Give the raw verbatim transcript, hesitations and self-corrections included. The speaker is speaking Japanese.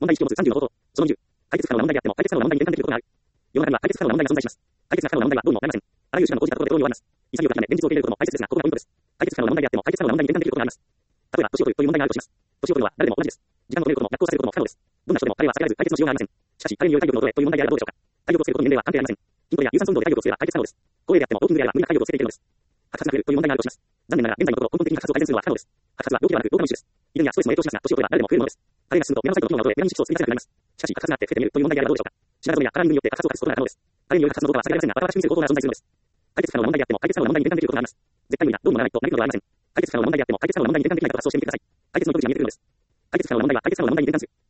問題意識を持つさんじゅうの方法。そのにじゅう。解決不可能な問題であっても解決可能な問題に転換できることがある。世の中には解決不可能な問題が存在します。解決不可能な問題はどうにもありません。あらゆる手段を講じたところでどうにもあります。潔く諦め、現実を受け入れることも大切ですが、ここがポイントです。解決不可能な問題であっても解決可能な問題に転換できることがあります。例えば、年を取るという問題があるとします。年を取るのは誰でも同じです。時間を取れることも、逆行させることも不可能です。どんな人でも彼は避けられず解決のしようがありません。しかし、彼による体力の衰えという問題であればどうでしょうか。体力をつけることに年齢は関係ありません。筋トレや有酸素運動で体力をつければ解決可能です。高齢であってもウォーキングであれば無理なく体力をつけていけるのです。白髪が増えるという問題があるとします。残念ながら、現在のところ根本的に白髪を改善するのは不可能です。白髪は病気ではなく老化の一種です。遺伝やストレスも影響しますが、年を取れば誰でも増えるものです。加齢が進むとメラノサイトの機能が衰え、メラニン色素を作り出せなくなります。しかし、白髪があって増えてみるという問題であればどうでしょうか。白髪染めやカラーリングによって白髪を隠すことが可能です。加齢による白髪の動画は避けられませんが、バラバラに見せる方法が存在するのです。解決不可能な問題であっても解決可能な問題に転換できることがあります。絶対無理だ、どうもならないとなりのではありません。解決不可能な問題であっても解決可能な問題に転換できないと発想してみてください。解決の糸口が見えてくるのです。解決不可能な問題は解決可能な問題に転換する。